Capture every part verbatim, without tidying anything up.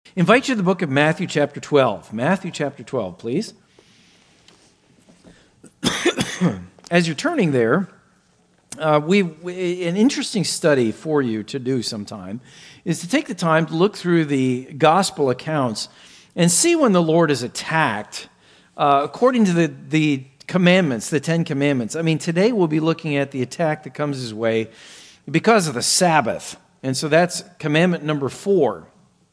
invite you to the book of Matthew chapter twelve. Matthew chapter twelve, please. As you're turning there, uh, we, we an interesting study for you to do sometime is to take the time to look through the gospel accounts and see when the Lord is attacked uh, according to the, the commandments, the Ten Commandments. I mean, today we'll be looking at the attack that comes his way because of the Sabbath. And so that's commandment number four.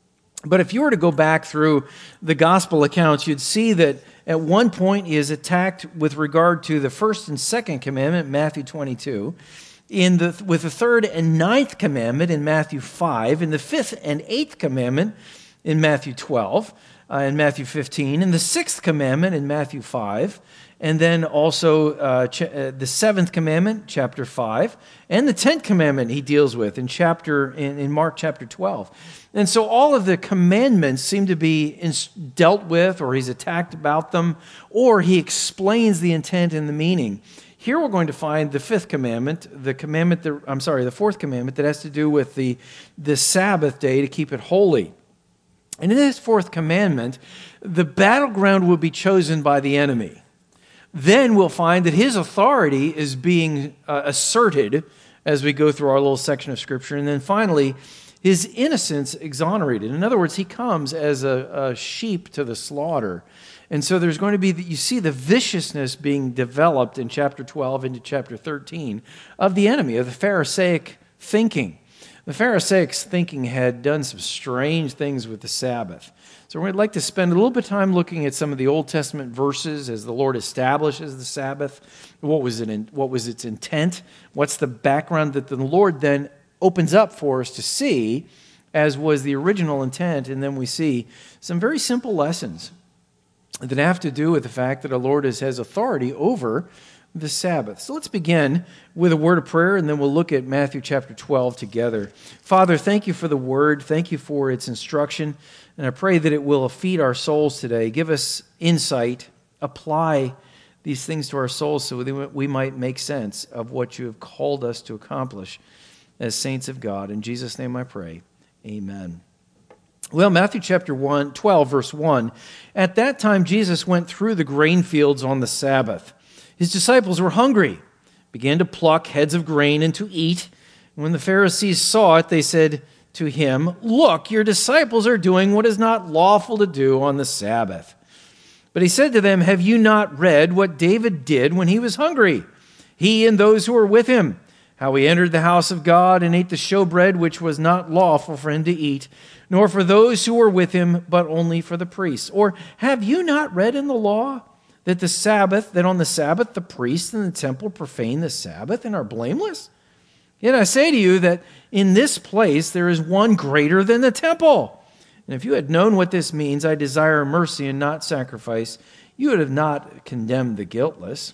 But if you were to go back through the gospel accounts, you'd see that at one point he is attacked with regard to the first and second commandment, Matthew twenty-two, in the, with the third and ninth commandment in Matthew five, in the fifth and eighth commandment in Matthew twelve, uh, in Matthew fifteen, and the sixth commandment in Matthew five, and then also uh, ch- uh, the seventh commandment, chapter five, and the tenth commandment he deals with in chapter in, in Mark chapter twelve. And so all of the commandments seem to be in, dealt with, or he's attacked about them, or he explains the intent and the meaning. Here we're going to find the fifth commandment, the commandment that, I'm sorry, the fourth commandment that has to do with the, the Sabbath day to keep it holy. And in this fourth commandment, the battleground will be chosen by the enemy. Then we'll find that his authority is being uh, asserted as we go through our little section of Scripture. And then finally, his innocence exonerated. In other words, he comes as a, a sheep to the slaughter. And so there's going to be, you see the viciousness being developed in chapter twelve into chapter thirteen of the enemy, of the Pharisaic thinking. The Pharisaic thinking had done some strange things with the Sabbath. So we'd like to spend a little bit of time looking at some of the Old Testament verses as the Lord establishes the Sabbath. What was it? In, what was its intent? What's the background that the Lord then opens up for us to see, as was the original intent? And then we see some very simple lessons that have to do with the fact that our Lord is, has authority over the Sabbath. So let's begin with a word of prayer, and then we'll look at Matthew chapter twelve together. Father, thank you for the word. Thank you for its instruction. And I pray that it will feed our souls today. Give us insight. Apply these things to our souls so that we might make sense of what you have called us to accomplish as saints of God. In Jesus' name I pray. Amen. Well, Matthew chapter one, twelve, verse one. At that time Jesus went through the grain fields on the Sabbath. His disciples were hungry, began to pluck heads of grain and to eat. And when the Pharisees saw it, they said to him, "Look, your disciples are doing what is not lawful to do on the Sabbath." But he said to them, "Have you not read what David did when he was hungry, he and those who were with him? How he entered the house of God and ate the showbread, which was not lawful for him to eat, nor for those who were with him, but only for the priests. Or have you not read in the law that the Sabbath, that on the Sabbath the priests in the temple profane the Sabbath and are blameless? Yet I say to you that in this place there is one greater than the temple. And if you had known what this means, I desire mercy and not sacrifice, you would have not condemned the guiltless.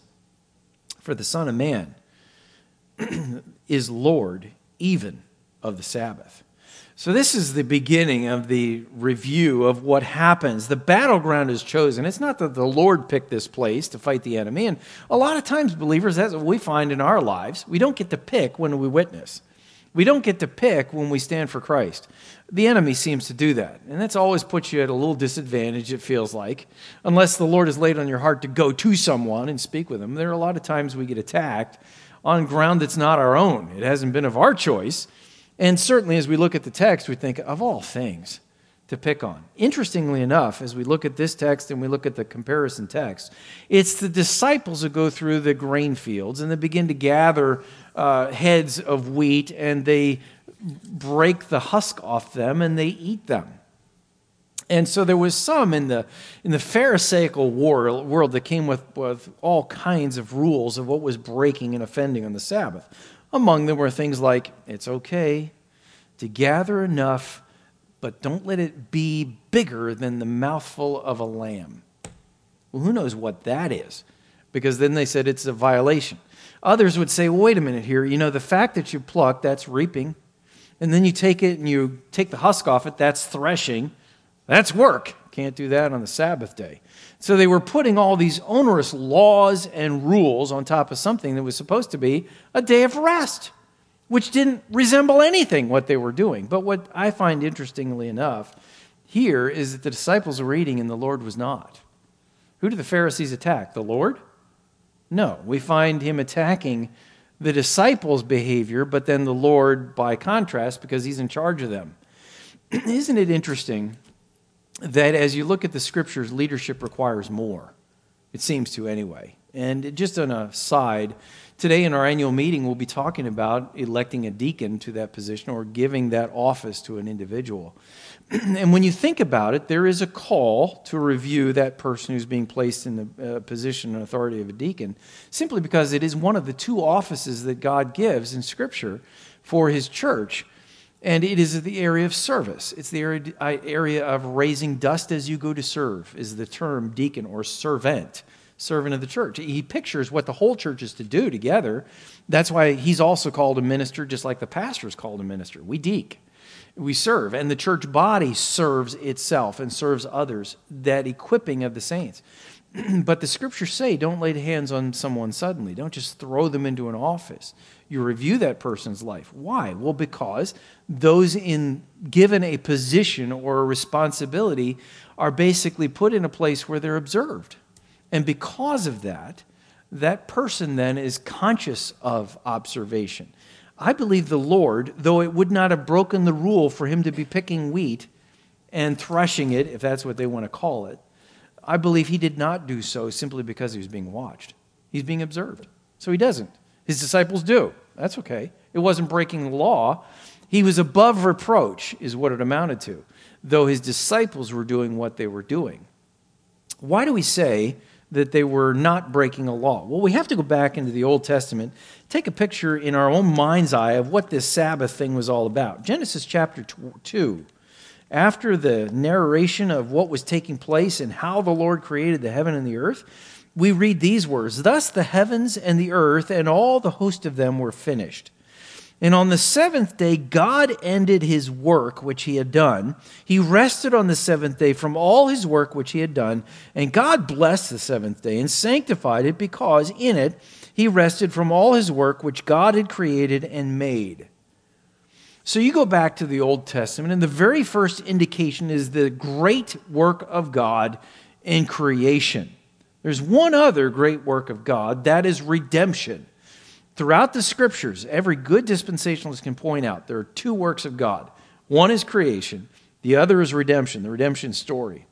For the Son of Man is Lord even of the Sabbath." So this is the beginning of the review of what happens. The battleground is chosen. It's not that the Lord picked this place to fight the enemy. And a lot of times, believers, that's what we find in our lives. We don't get to pick when we witness. We don't get to pick when we stand for Christ. The enemy seems to do that. And that's always puts you at a little disadvantage, it feels like, unless the Lord has laid on your heart to go to someone and speak with them. There are a lot of times we get attacked on ground that's not our own. It hasn't been of our choice. And certainly as we look at the text, we think, of all things to pick on. Interestingly enough, as we look at this text and we look at the comparison text, it's the disciples who go through the grain fields and they begin to gather uh, heads of wheat and they break the husk off them and they eat them. And so there was some in the in the Pharisaical world, world that came with, with all kinds of rules of what was breaking and offending on the Sabbath. Among them were things like, it's okay to gather enough, but don't let it be bigger than the mouthful of a lamb. Well, who knows what that is? Because then they said it's a violation. Others would say, well, wait a minute here. You know, the fact that you pluck, that's reaping. And then you take it and you take the husk off it, that's threshing. That's work. Can't do that on the Sabbath day. So they were putting all these onerous laws and rules on top of something that was supposed to be a day of rest, which didn't resemble anything what they were doing. But what I find interestingly enough, here is that the disciples were eating and the Lord was not. Who do the Pharisees attack? The Lord? No. We find him attacking the disciples' behavior, but then the Lord by contrast, because he's in charge of them. Isn't it interesting that as you look at the scriptures, leadership requires more? It seems to anyway. And just on a side, today in our annual meeting, we'll be talking about electing a deacon to that position or giving that office to an individual. And when you think about it, there is a call to review that person who's being placed in the uh, position and authority of a deacon, simply because it is one of the two offices that God gives in Scripture for his church. And it is the area of service. It's the area, area of raising dust as you go to serve, is the term deacon or servant, servant of the church. He pictures what the whole church is to do together. That's why he's also called a minister, just like the pastor is called a minister. We deek. We serve, and the church body serves itself and serves others, that equipping of the saints. But the scriptures say, don't lay hands on someone suddenly. Don't just throw them into an office. You review that person's life. Why? Well, because those in given a position or a responsibility are basically put in a place where they're observed. And because of that, that person then is conscious of observation. I believe the Lord, though it would not have broken the rule for him to be picking wheat and threshing it, if that's what they want to call it, I believe he did not do so simply because he was being watched. He's being observed. So he doesn't. His disciples do. That's okay. It wasn't breaking the law. He was above reproach, is what it amounted to, though his disciples were doing what they were doing. Why do we say that they were not breaking a law? Well, we have to go back into the Old Testament, take a picture in our own mind's eye of what this Sabbath thing was all about. Genesis chapter two, after the narration of what was taking place and how the Lord created the heaven and the earth, we read these words, "Thus the heavens and the earth and all the host of them were finished. And on the seventh day, God ended his work which he had done. He rested on the seventh day from all his work which he had done. And God blessed the seventh day and sanctified it, because in it he rested from all his work which God had created and made." So you go back to the Old Testament, and the very first indication is the great work of God in creation. There's one other great work of God, that is redemption. Throughout the Scriptures, every good dispensationalist can point out there are two works of God. One is creation. The other is redemption, the redemption story.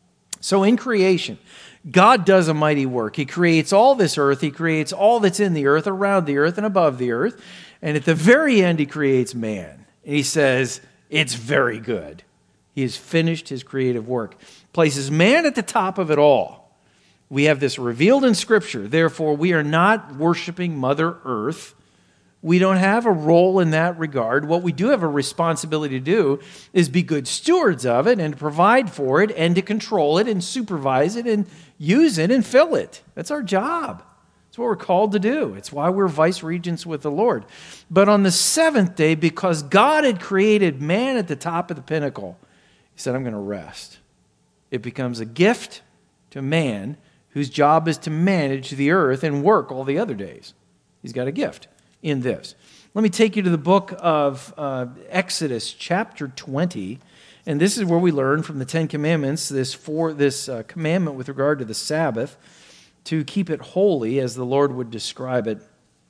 So in creation, God does a mighty work. He creates all this earth. He creates all that's in the earth, around the earth, and above the earth. And at the very end, he creates man. And he says, it's very good. He has finished his creative work. Places man at the top of it all. We have this revealed in Scripture. Therefore, we are not worshiping Mother Earth. We don't have a role in that regard. What we do have a responsibility to do is be good stewards of it and to provide for it and to control it and supervise it and use it and fill it. That's our job. That's what we're called to do. It's why we're vice regents with the Lord. But on the seventh day, because God had created man at the top of the pinnacle, he said, I'm going to rest. It becomes a gift to man whose job is to manage the earth and work all the other days. He's got a gift in this. Let me take you to the book of uh, Exodus, chapter twenty. And this is where we learn from the Ten Commandments, this, for, this uh, commandment with regard to the Sabbath, to keep it holy as the Lord would describe it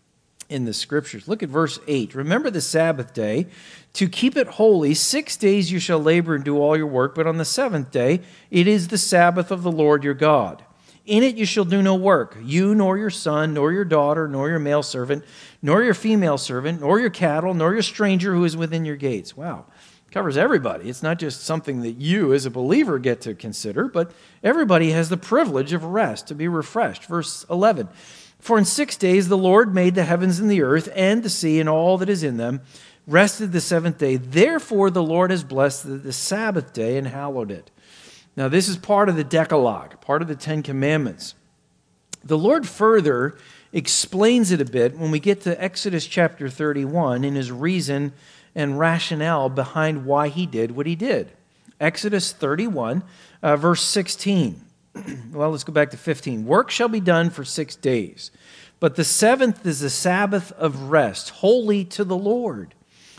in the Scriptures. Look at verse eight. Remember the Sabbath day, to keep it holy. Six days you shall labor and do all your work, but on the seventh day it is the Sabbath of the Lord your God. In it you shall do no work, you nor your son, nor your daughter, nor your male servant, nor your female servant, nor your cattle, nor your stranger who is within your gates. Wow, covers everybody. It's not just something that you as a believer get to consider, but everybody has the privilege of rest, to be refreshed. Verse eleven, for in six days the Lord made the heavens and the earth and the sea and all that is in them, rested the seventh day. Therefore the Lord has blessed the, the Sabbath day and hallowed it. Now, this is part of the Decalogue, part of the Ten Commandments. The Lord further explains it a bit when we get to Exodus chapter thirty-one in his reason and rationale behind why he did what he did. Exodus thirty-one, uh, verse sixteen. Well, let's go back to fifteen. Work shall be done for six days, but the seventh is the Sabbath of rest, holy to the Lord.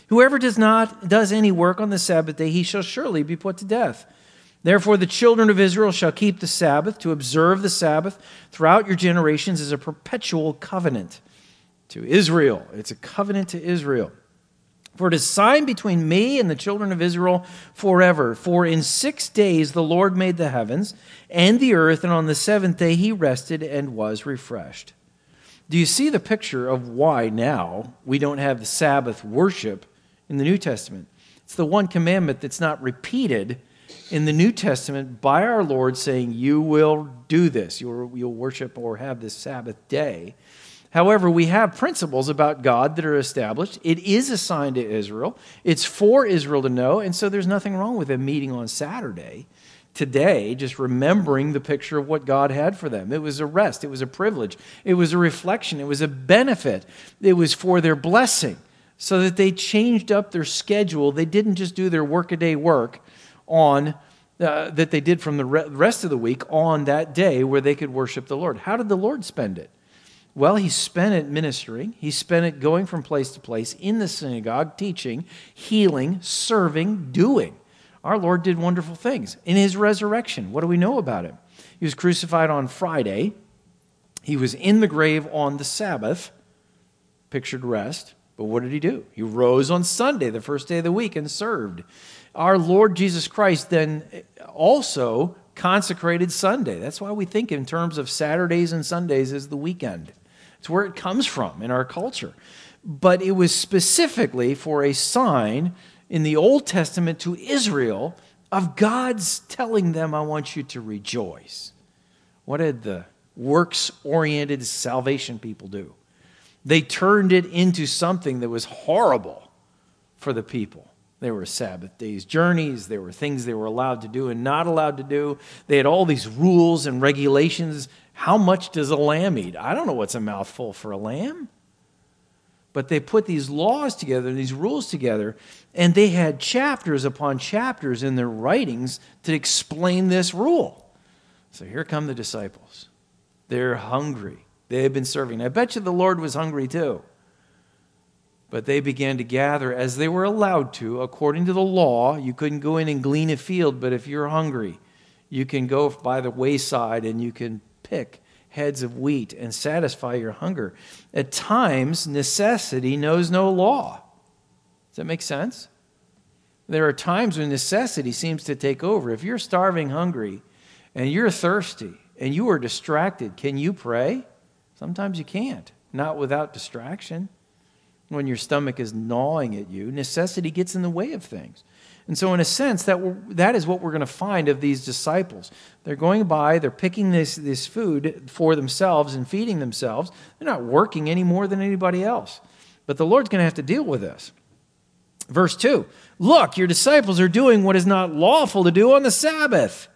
Whoever does not does any work on the Sabbath day, he shall surely be put to death. Therefore the children of Israel shall keep the Sabbath, to observe the Sabbath throughout your generations is a perpetual covenant to Israel. It's a covenant to Israel. For it is a sign between me and the children of Israel forever. For in six days the Lord made the heavens and the earth, and on the seventh day he rested and was refreshed. Do you see the picture of why now we don't have the Sabbath worship in the New Testament? It's the one commandment that's not repeated in the New Testament by our Lord, saying, you will do this, you'll, you'll worship or have this Sabbath day. However, we have principles about God that are established. It is a sign to Israel. It's for Israel to know, and so there's nothing wrong with them meeting on Saturday today, just remembering the picture of what God had for them. It was a rest. It was a privilege. It was a reflection. It was a benefit. It was for their blessing, so that they changed up their schedule. They didn't just do their workaday work on uh, that they did from the rest of the week on that day where they could worship the Lord. How did the Lord spend it? Well, he spent it ministering. He spent it going from place to place in the synagogue, teaching, healing, serving, doing. Our Lord did wonderful things. In his resurrection, what do we know about him? He was crucified on Friday. He was in the grave on the Sabbath, pictured rest. But what did he do? He rose on Sunday, the first day of the week, and served. Our Lord Jesus Christ then also consecrated Sunday. That's why we think in terms of Saturdays and Sundays as the weekend. It's where it comes from in our culture. But it was specifically for a sign in the Old Testament to Israel of God's telling them, I want you to rejoice. What did the works-oriented salvation people do? They turned it into something that was horrible for the people. There were Sabbath days journeys. There were things they were allowed to do and not allowed to do. They had all these rules and regulations. How much does a lamb eat? I don't know what's a mouthful for a lamb. But they put these laws together, these rules together, and they had chapters upon chapters in their writings to explain this rule. So here come the disciples. They're hungry. They had been serving. I bet you the Lord was hungry too. But they began to gather as they were allowed to. According to the law, you couldn't go in and glean a field, but if you're hungry, you can go by the wayside and you can pick heads of wheat and satisfy your hunger. At times, necessity knows no law. Does that make sense? There are times when necessity seems to take over. If you're starving hungry and you're thirsty and you are distracted, can you pray? Sometimes you can't, not without distraction. When your stomach is gnawing at you, necessity gets in the way of things. And so in a sense, that that is what we're going to find of these disciples. They're going by, they're picking this, this food for themselves and feeding themselves. They're not working any more than anybody else. But the Lord's going to have to deal with this. Verse two, look, your disciples are doing what is not lawful to do on the Sabbath.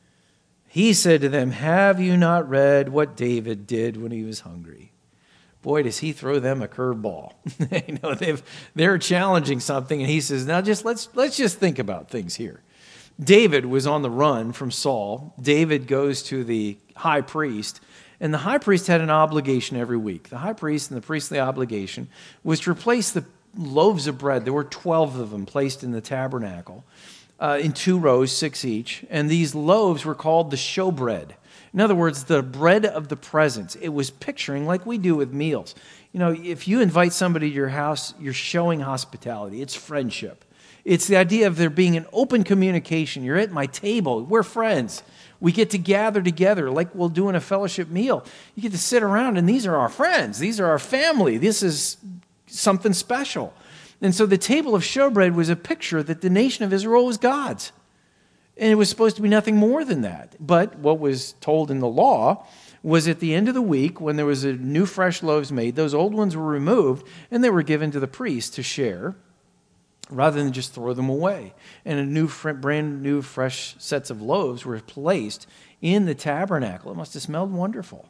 He said to them, have you not read what David did when he was hungry? Boy, does he throw them a curveball. you know, they've, they're challenging something, and he says, now just let's, let's just think about things here. David was on the run from Saul. David goes to the high priest, and the high priest had an obligation every week. The high priest and the priestly obligation was to replace the loaves of bread. There were twelve of them placed in the tabernacle uh, in two rows, six each, and these loaves were called the showbread. In other words, the bread of the presence. It was picturing like we do with meals. You know, if you invite somebody to your house, you're showing hospitality. It's friendship. It's the idea of there being an open communication. You're at my table. We're friends. We get to gather together like we'll do in a fellowship meal. You get to sit around, and these are our friends. These are our family. This is something special. And so the table of showbread was a picture that the nation of Israel was God's. And it was supposed to be nothing more than that. But what was told in the law was at the end of the week, when there was a new fresh loaves made, those old ones were removed, and they were given to the priest to share, rather than just throw them away. And a new, brand new, fresh sets of loaves were placed in the tabernacle. It must have smelled wonderful.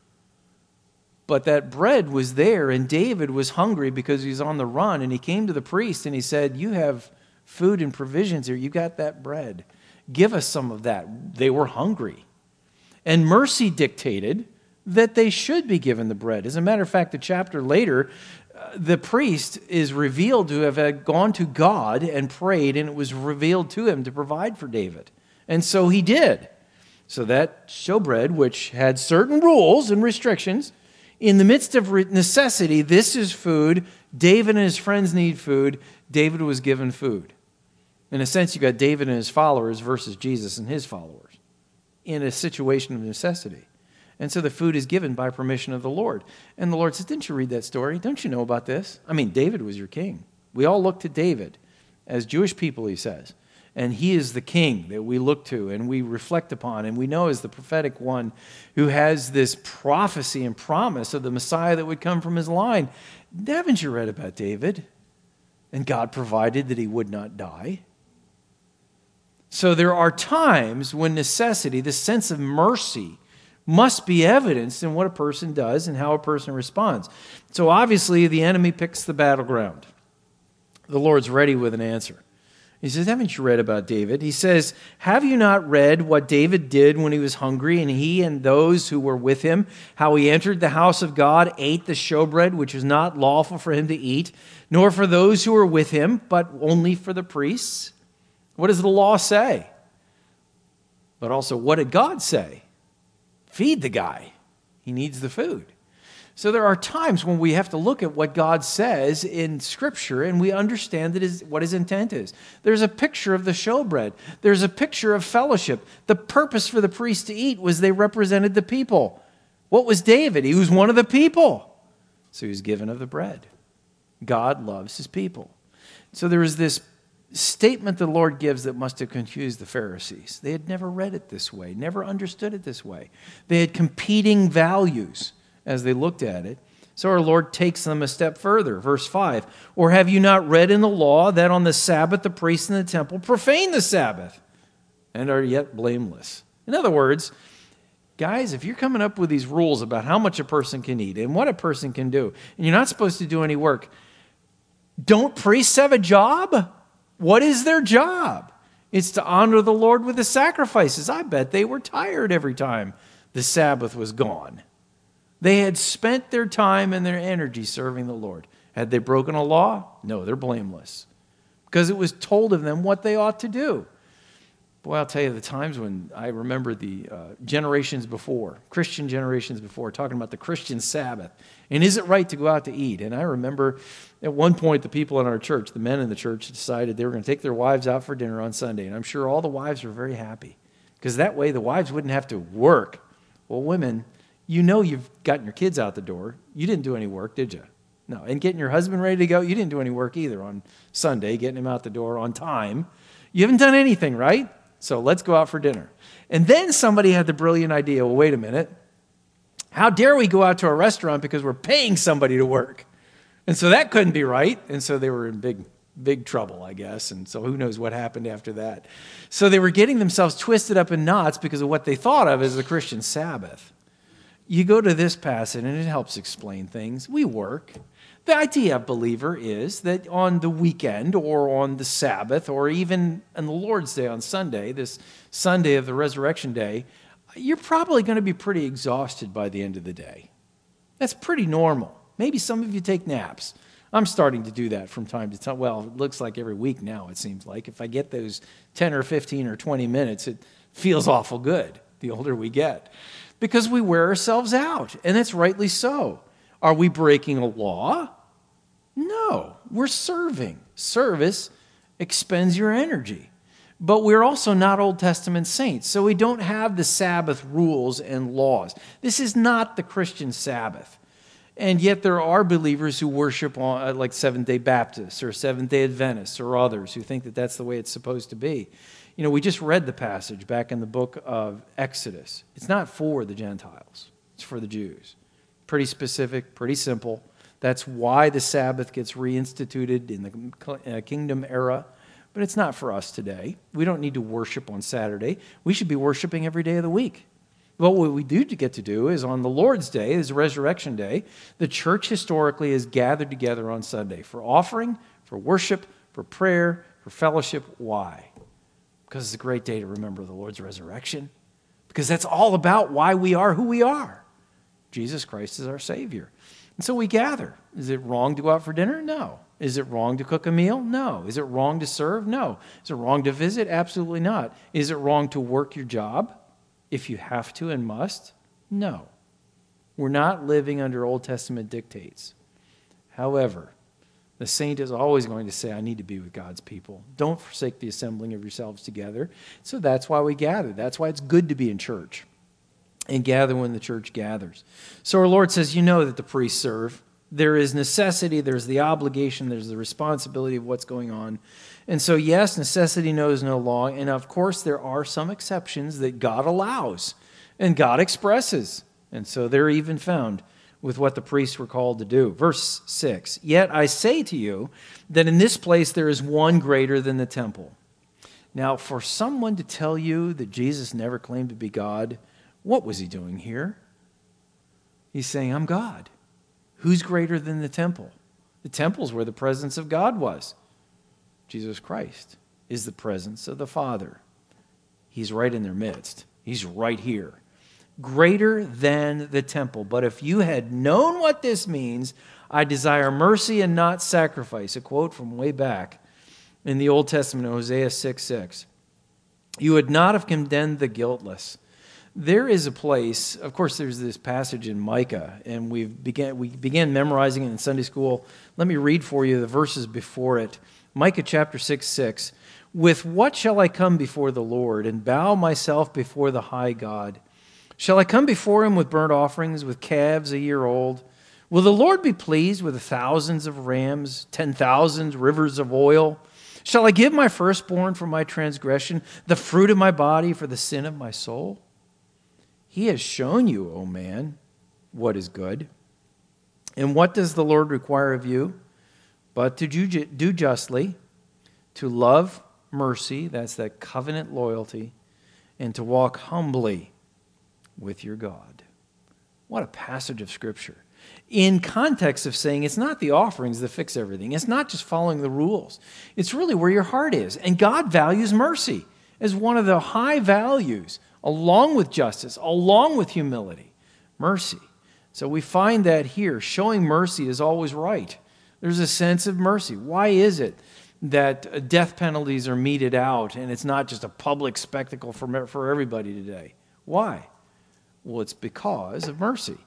But that bread was there, and David was hungry because he was on the run, and he came to the priest, and he said, you have food and provisions here. You got that bread. Give us some of that. They were hungry. And mercy dictated that they should be given the bread. As a matter of fact, the chapter later, the priest is revealed to have gone to God and prayed, and it was revealed to him to provide for David. And so he did. So that showbread, which had certain rules and restrictions, in the midst of necessity, this is food. David and his friends need food. David was given food. In a sense, you got David and his followers versus Jesus and his followers in a situation of necessity. And so the food is given by permission of the Lord. And the Lord says, didn't you read that story? Don't you know about this? I mean, David was your king. We all look to David as Jewish people, he says. And he is the king that we look to and we reflect upon. And we know as the prophetic one who has this prophecy and promise of the Messiah that would come from his line. Haven't you read about David? And God provided that he would not die. So there are times when necessity, the sense of mercy, must be evidenced in what a person does and how a person responds. So obviously the enemy picks the battleground. The Lord's ready with an answer. He says, haven't you read about David? He says, have you not read what David did when he was hungry, and he and those who were with him, how he entered the house of God, ate the showbread, which was not lawful for him to eat, nor for those who were with him, but only for the priests? What does the law say? But also, what did God say? Feed the guy. He needs the food. So there are times when we have to look at what God says in Scripture and we understand that his, what his intent is. There's a picture of the showbread. There's a picture of fellowship. The purpose for the priests to eat was they represented the people. What was David? He was one of the people. So he was given of the bread. God loves his people. So there is this statement the Lord gives that must have confused the Pharisees. They had never read it this way, never understood it this way. They had competing values as they looked at it. So our Lord takes them a step further. Verse five, or have you not read in the law that on the Sabbath the priests in the temple profane the Sabbath and are yet blameless? In other words, guys, if you're coming up with these rules about how much a person can eat and what a person can do, and you're not supposed to do any work, don't priests have a job? What is their job? It's to honor the Lord with the sacrifices. I bet they were tired every time the Sabbath was gone. They had spent their time and their energy serving the Lord. Had they broken a law? No, they're blameless. Because it was told of them what they ought to do. Boy, I'll tell you the times when I remember the uh, generations before, Christian generations before, talking about the Christian Sabbath. And is it right to go out to eat? And I remember at one point the people in our church, the men in the church, decided they were going to take their wives out for dinner on Sunday. And I'm sure all the wives were very happy. Because that way the wives wouldn't have to work. Well, women, you know you've gotten your kids out the door. You didn't do any work, did you? No. And getting your husband ready to go, you didn't do any work either on Sunday, getting him out the door on time. You haven't done anything, right? So let's go out for dinner. And then somebody had the brilliant idea, well, wait a minute. How dare we go out to a restaurant because we're paying somebody to work? And so that couldn't be right. And so they were in big, big trouble, I guess. And so who knows what happened after that. So they were getting themselves twisted up in knots because of what they thought of as the Christian Sabbath. You go to this passage and it helps explain things. We work. The idea, believer, is that on the weekend or on the Sabbath or even on the Lord's Day on Sunday, this Sunday of the Resurrection Day, you're probably going to be pretty exhausted by the end of the day. That's pretty normal. Maybe some of you take naps. I'm starting to do that from time to time. Well, it looks like every week now, it seems like. If I get those ten or fifteen or twenty minutes, it feels awful good the older we get. Because we wear ourselves out, and that's rightly so. Are we breaking a law? No, we're serving. Service expends your energy. But we're also not Old Testament saints, so we don't have the Sabbath rules and laws. This is not the Christian Sabbath. And yet there are believers who worship on, like Seventh-day Baptists or Seventh-day Adventists or others who think that that's the way it's supposed to be. You know, we just read the passage back in the book of Exodus. It's not for the Gentiles. It's for the Jews. Pretty specific, pretty simple. That's why the Sabbath gets reinstituted in the kingdom era. But it's not for us today. We don't need to worship on Saturday. We should be worshiping every day of the week. But what we do get to do is on the Lord's Day, is Resurrection Day, the church historically is gathered together on Sunday for offering, for worship, for prayer, for fellowship. Why? Because it's a great day to remember the Lord's resurrection. Because that's all about why we are who we are. Jesus Christ is our Savior. And so we gather. Is it wrong to go out for dinner? No. Is it wrong to cook a meal? No. Is it wrong to serve? No. Is it wrong to visit? Absolutely not. Is it wrong to work your job if you have to and must? No. We're not living under Old Testament dictates. However, the saint is always going to say, I need to be with God's people. Don't forsake the assembling of yourselves together. So that's why we gather. That's why it's good to be in church and gather when the church gathers. So our Lord says, you know that the priests serve. There is necessity, there's the obligation, there's the responsibility of what's going on. And so, yes, necessity knows no law. And of course, there are some exceptions that God allows and God expresses. And so they're even found with what the priests were called to do. Verse six, yet I say to you that in this place there is one greater than the temple. Now, for someone to tell you that Jesus never claimed to be God, what was he doing here? He's saying, I'm God. Who's greater than the temple? The temple's where the presence of God was. Jesus Christ is the presence of the Father. He's right in their midst. He's right here. Greater than the temple. But if you had known what this means, I desire mercy and not sacrifice. A quote from way back in the Old Testament, Hosea six six. You would not have condemned the guiltless. There is a place, of course, there's this passage in Micah, and we began, we began memorizing it in Sunday school. Let me read for you the verses before it. Micah chapter six six. With what shall I come before the Lord and bow myself before the high God? Shall I come before him with burnt offerings, with calves a year old? Will the Lord be pleased with thousands of rams, ten thousand rivers of oil? Shall I give my firstborn for my transgression, the fruit of my body for the sin of my soul? He has shown you, O man, what is good. And what does the Lord require of you? But to do justly, to love mercy, that's that covenant loyalty, and to walk humbly with your God. What a passage of Scripture. In context of saying it's not the offerings that fix everything. It's not just following the rules. It's really where your heart is. And God values mercy as one of the high values, along with justice, along with humility. Mercy. So we find that here. Showing mercy is always right. There's a sense of mercy. Why is it that death penalties are meted out and it's not just a public spectacle for, for everybody today? Why? Well, it's because of mercy.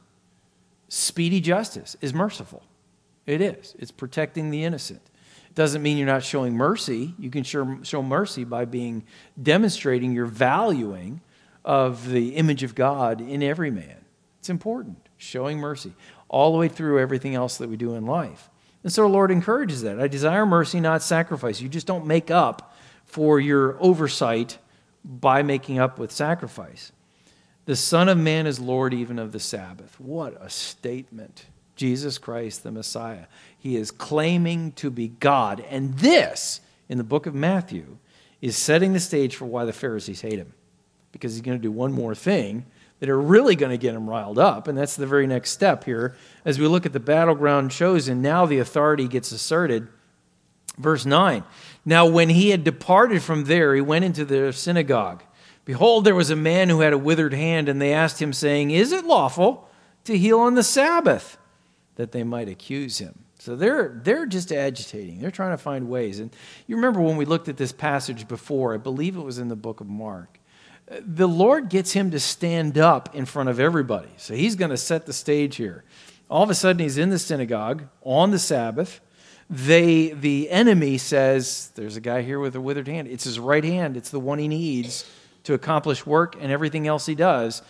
Speedy justice is merciful. It is. It's protecting the innocent. It doesn't mean you're not showing mercy. You can show, show mercy by being demonstrating your valuing of the image of God in every man. It's important. Showing mercy all the way through everything else that we do in life. And so our Lord encourages that. I desire mercy, not sacrifice. You just don't make up for your oversight by making up with sacrifice. The Son of Man is Lord even of the Sabbath. What a statement. Jesus Christ, the Messiah. He is claiming to be God. And this, in the book of Matthew, is setting the stage for why the Pharisees hate him. Because he's going to do one more thing that are really going to get him riled up. And that's the very next step here. As we look at the battleground chosen, now the authority gets asserted. Verse nine. Now when he had departed from there, he went into the synagogue. Behold, there was a man who had a withered hand, and they asked him, saying, is it lawful to heal on the Sabbath? That they might accuse him. So they're, they're just agitating. They're trying to find ways. And you remember when we looked at this passage before, I believe it was in the book of Mark. The Lord gets him to stand up in front of everybody. So he's going to set the stage here. All of a sudden, he's in the synagogue on the Sabbath. They, the enemy says, there's a guy here with a withered hand. It's his right hand. It's the one he needs to accomplish work and everything else he does.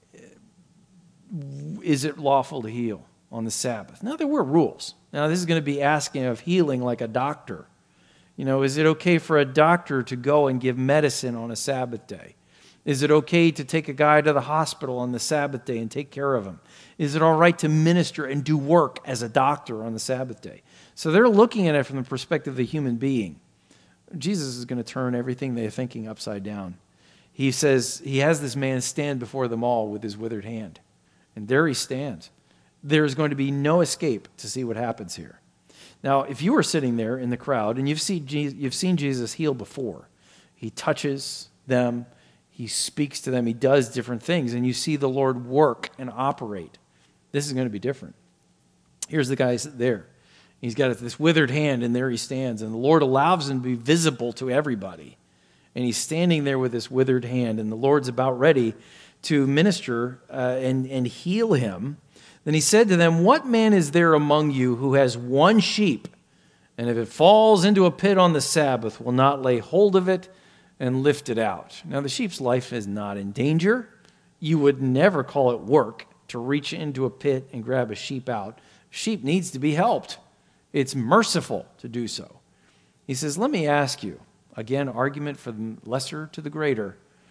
Is it lawful to heal on the Sabbath? Now, there were rules. Now, this is going to be asking of healing like a doctor. You know, is it okay for a doctor to go and give medicine on a Sabbath day? Is it okay to take a guy to the hospital on the Sabbath day and take care of him? Is it all right to minister and do work as a doctor on the Sabbath day? So they're looking at it from the perspective of the human being. Jesus is going to turn everything they're thinking upside down. He says he has this man stand before them all with his withered hand. And there he stands. There's going to be no escape to see what happens here. Now, if you were sitting there in the crowd and you've seen Jesus, you've seen Jesus heal before, he touches them, he speaks to them, he does different things, and you see the Lord work and operate. This is going to be different. Here's the guy there. He's got this withered hand, and there he stands. And the Lord allows him to be visible to everybody. And he's standing there with this withered hand, and the Lord's about ready to minister uh, and, and heal him. Then he said to them, "What man is there among you who has one sheep, and if it falls into a pit on the Sabbath, will not lay hold of it and lift it out?" Now, the sheep's life is not in danger. You would never call it work to reach into a pit and grab a sheep out. Sheep needs to be helped. It's merciful to do so. He says, "Let me ask you," again, argument from lesser to the greater,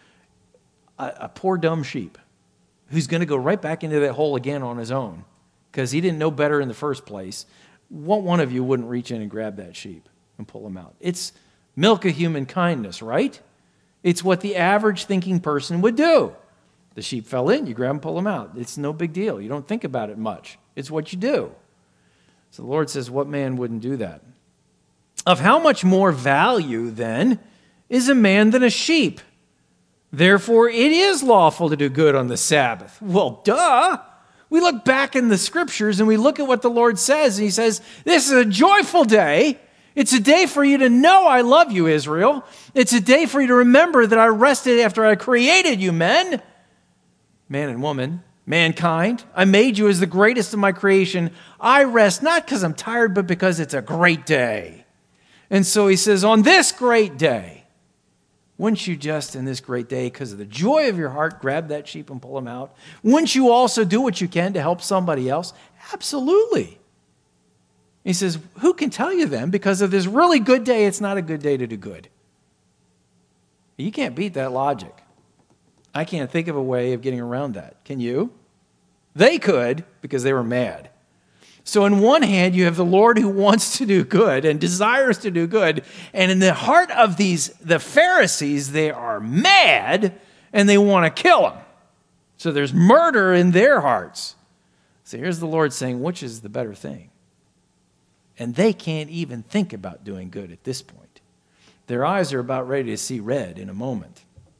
a, a poor dumb sheep who's going to go right back into that hole again on his own because he didn't know better in the first place. What one of you wouldn't reach in and grab that sheep and pull him out? It's milk of human kindness, right? It's what the average thinking person would do. The sheep fell in, you grab and pull him out. It's no big deal. You don't think about it much. It's what you do. So the Lord says, what man wouldn't do that? Of how much more value, then, is a man than a sheep? Therefore, it is lawful to do good on the Sabbath. Well, duh. We look back in the scriptures and we look at what the Lord says. And he says, this is a joyful day. It's a day for you to know I love you, Israel. It's a day for you to remember that I rested after I created you, men, man and woman, mankind. I made you as the greatest of my creation. I rest not because I'm tired, but because it's a great day. And so he says, on this great day, wouldn't you just in this great day, because of the joy of your heart, grab that sheep and pull him out? Wouldn't you also do what you can to help somebody else? Absolutely. He says, who can tell you then, because of this really good day, it's not a good day to do good? You can't beat that logic. I can't think of a way of getting around that. Can you? They could, because they were mad. So on one hand, you have the Lord who wants to do good and desires to do good. And in the heart of these, the Pharisees, they are mad and they want to kill him. So there's murder in their hearts. So here's the Lord saying, which is the better thing? And they can't even think about doing good at this point. Their eyes are about ready to see red in a moment.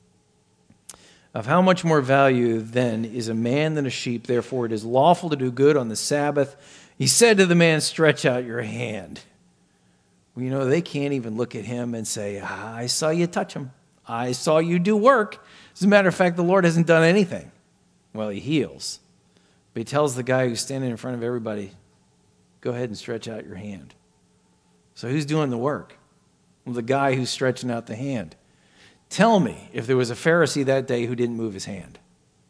Of how much more value then is a man than a sheep? Therefore it is lawful to do good on the Sabbath. He said to the man, stretch out your hand. Well, you know, they can't even look at him and say, I saw you touch him. I saw you do work. As a matter of fact, the Lord hasn't done anything. Well, he heals. But he tells the guy who's standing in front of everybody, go ahead and stretch out your hand. So who's doing the work? Well, the guy who's stretching out the hand. Tell me if there was a Pharisee that day who didn't move his hand.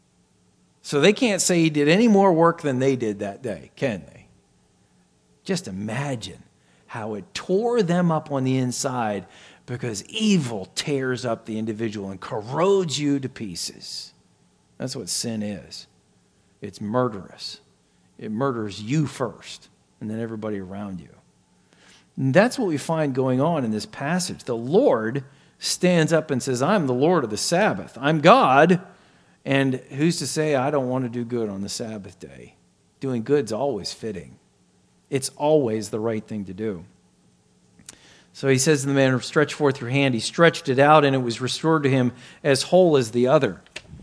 So they can't say he did any more work than they did that day, can they? Just imagine how it tore them up on the inside because evil tears up the individual and corrodes you to pieces. That's what sin is. It's murderous. It murders you first and then everybody around you. And that's what we find going on in this passage. The Lord stands up and says, I'm the Lord of the Sabbath. I'm God. And who's to say I don't want to do good on the Sabbath day? Doing good's always fitting. It's always the right thing to do. So he says to the man, stretch forth your hand. He stretched it out, and it was restored to him as whole as the other.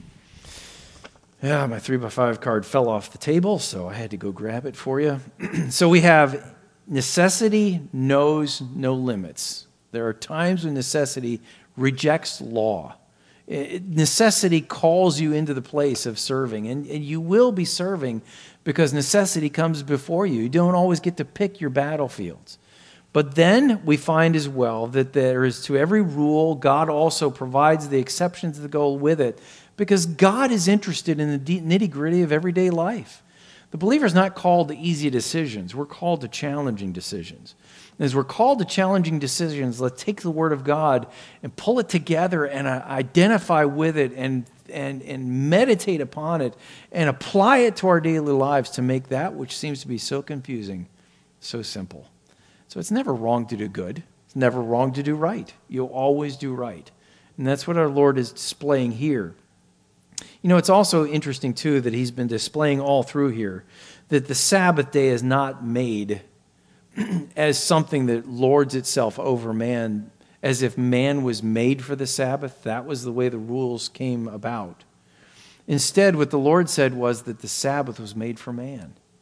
Yeah, my three by five card fell off the table, so I had to go grab it for you. So we have necessity knows no limits. There are times when necessity rejects law. Necessity calls you into the place of serving, and, and you will be serving because necessity comes before you. You don't always get to pick your battlefields. But then we find as well that there is to every rule, God also provides the exceptions that go with it because God is interested in the nitty-gritty of everyday life. The believer is not called to easy decisions. We're called to challenging decisions. As we're called to challenging decisions, let's take the Word of God and pull it together and uh, identify with it and, and, and meditate upon it and apply it to our daily lives to make that which seems to be so confusing so simple. So it's never wrong to do good. It's never wrong to do right. You'll always do right. And that's what our Lord is displaying here. You know, it's also interesting, too, that he's been displaying all through here that the Sabbath day is not made as something that lords itself over man, as if man was made for the Sabbath. That was the way the rules came about. Instead, what the Lord said was that the Sabbath was made for man.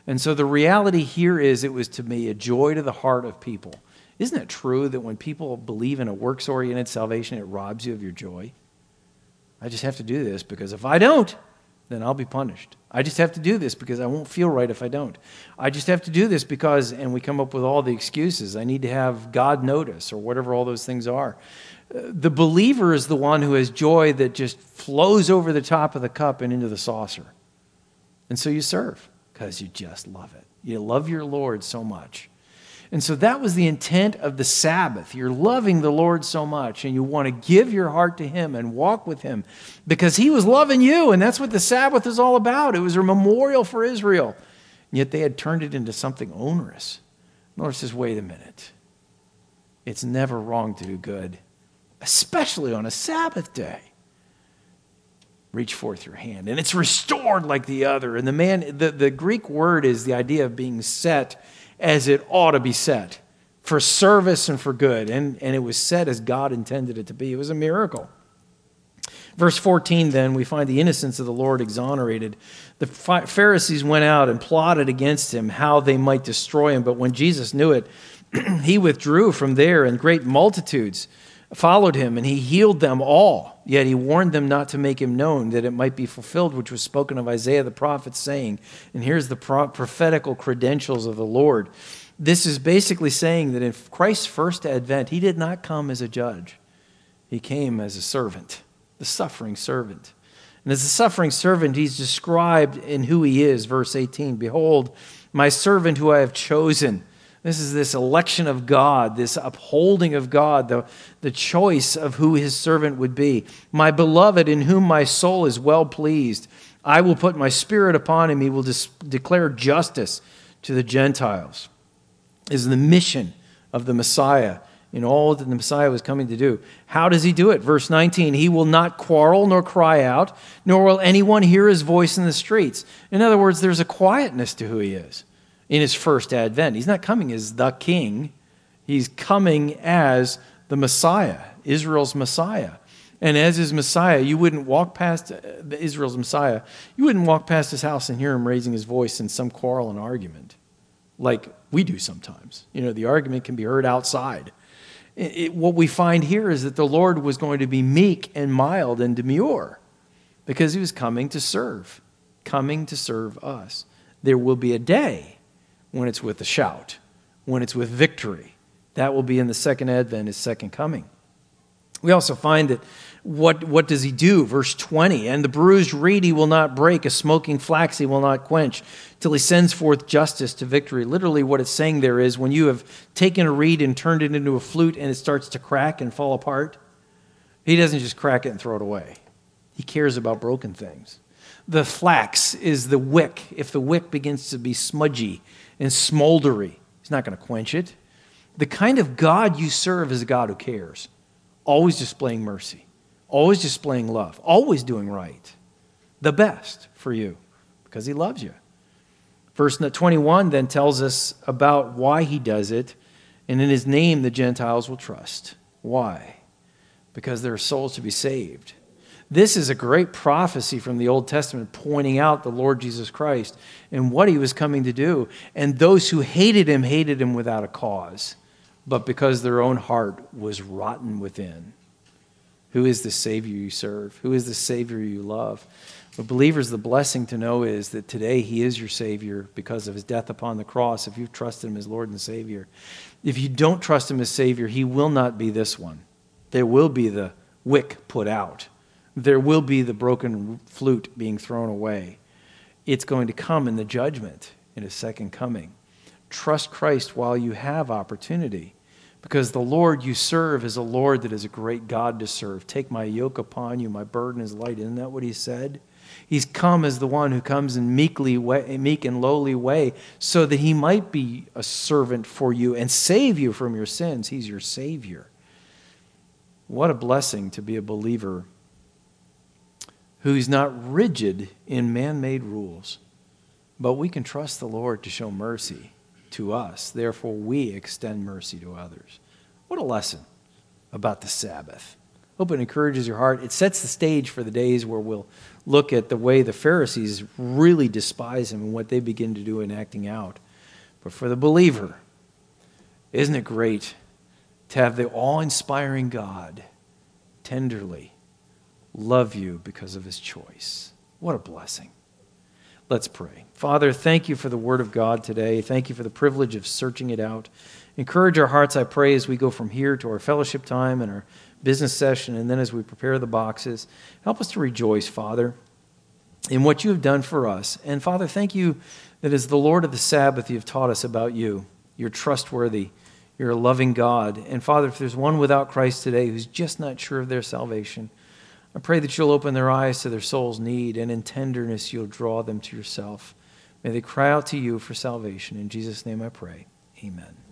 And so the reality here is it was to be a joy to the heart of people. Isn't it true that when people believe in a works-oriented salvation, it robs you of your joy? I just have to do this because if I don't, then I'll be punished. I just have to do this because I won't feel right if I don't. I just have to do this because, and we come up with all the excuses. I need to have God notice or whatever all those things are. The believer is the one who has joy that just flows over the top of the cup and into the saucer. And so you serve because you just love it. You love your Lord so much. And so that was the intent of the Sabbath. You're loving the Lord so much and you want to give your heart to Him and walk with Him because He was loving you, and that's what the Sabbath is all about. It was a memorial for Israel, and yet they had turned it into something onerous. The Lord says, wait a minute. It's never wrong to do good, especially on a Sabbath day. Reach forth your hand, and it's restored like the other. And the man, the, the Greek word is the idea of being set as it ought to be set, for service and for good. And, and it was set as God intended it to be. It was a miracle. Verse fourteen, then, we find the innocence of the Lord exonerated. The Pharisees went out and plotted against Him how they might destroy Him. But when Jesus knew it, He withdrew from there, and great multitudes followed Him, and He healed them all. Yet He warned them not to make Him known, that it might be fulfilled, which was spoken of Isaiah the prophet, saying, and here's the prophetical credentials of the Lord. This is basically saying that in Christ's first advent, He did not come as a judge. He came as a servant, the suffering servant. And as a suffering servant, He's described in who He is, verse eighteen, behold, my servant who I have chosen. This is this election of God, this upholding of God, the, the choice of who His servant would be. My beloved, in whom my soul is well pleased. I will put my spirit upon Him. He will dis- declare justice to the Gentiles. This is the mission of the Messiah in all that the Messiah was coming to do. How does He do it? Verse nineteen, He will not quarrel nor cry out, nor will anyone hear His voice in the streets. In other words, there's a quietness to who He is. In His first advent, He's not coming as the king. He's coming as the Messiah, Israel's Messiah. And as His Messiah, you wouldn't walk past Israel's Messiah. You wouldn't walk past His house and hear Him raising His voice in some quarrel and argument, like we do sometimes. You know, the argument can be heard outside. It, it, what we find here is that the Lord was going to be meek and mild and demure because He was coming to serve, coming to serve us. There will be a day when it's with a shout, when it's with victory. That will be in the second advent, His second coming. We also find that what, what does He do? Verse twenty, and the bruised reed He will not break, a smoking flax He will not quench, till He sends forth justice to victory. Literally what it's saying there is when you have taken a reed and turned it into a flute and it starts to crack and fall apart, He doesn't just crack it and throw it away. He cares about broken things. The flax is the wick. If the wick begins to be smudgy and smoldery, He's not going to quench it. The kind of God you serve is a God who cares, always displaying mercy, always displaying love, always doing right, the best for you because He loves you. Verse twenty-one then tells us about why He does it, and in His name the Gentiles will trust. Why? Because there are souls to be saved. This is a great prophecy from the Old Testament pointing out the Lord Jesus Christ and what He was coming to do. And those who hated Him, hated Him without a cause, but because their own heart was rotten within. Who is the Savior you serve? Who is the Savior you love? But believers, the blessing to know is that today He is your Savior because of His death upon the cross, if you've trusted Him as Lord and Savior. If you don't trust Him as Savior, He will not be this one. There will be the wick put out. There will be the broken flute being thrown away. It's going to come in the judgment, in His second coming. Trust Christ while you have opportunity, because the Lord you serve is a Lord that is a great God to serve. Take my yoke upon you, my burden is light. Isn't that what He said? He's come as the one who comes in meekly way, meek and lowly way so that He might be a servant for you and save you from your sins. He's your Savior. What a blessing to be a believer who's not rigid in man-made rules, but we can trust the Lord to show mercy to us. Therefore, we extend mercy to others. What a lesson about the Sabbath. Hope it encourages your heart. It sets the stage for the days where we'll look at the way the Pharisees really despise him and what they begin to do in acting out. But for the believer, isn't it great to have the awe-inspiring God tenderly love you because of his choice? What a blessing. Let's pray. Father, thank you for the word of God today. Thank you for the privilege of searching it out. Encourage our hearts, I pray, as we go from here to our fellowship time and our business session, and then as we prepare the boxes. Help us to rejoice, Father, in what you have done for us. And Father, thank you that as the Lord of the Sabbath, you have taught us about you. You're trustworthy. You're a loving God. And Father, if there's one without Christ today who's just not sure of their salvation, I pray that you'll open their eyes to their soul's need, and in tenderness you'll draw them to yourself. May they cry out to you for salvation. In Jesus' name I pray. Amen.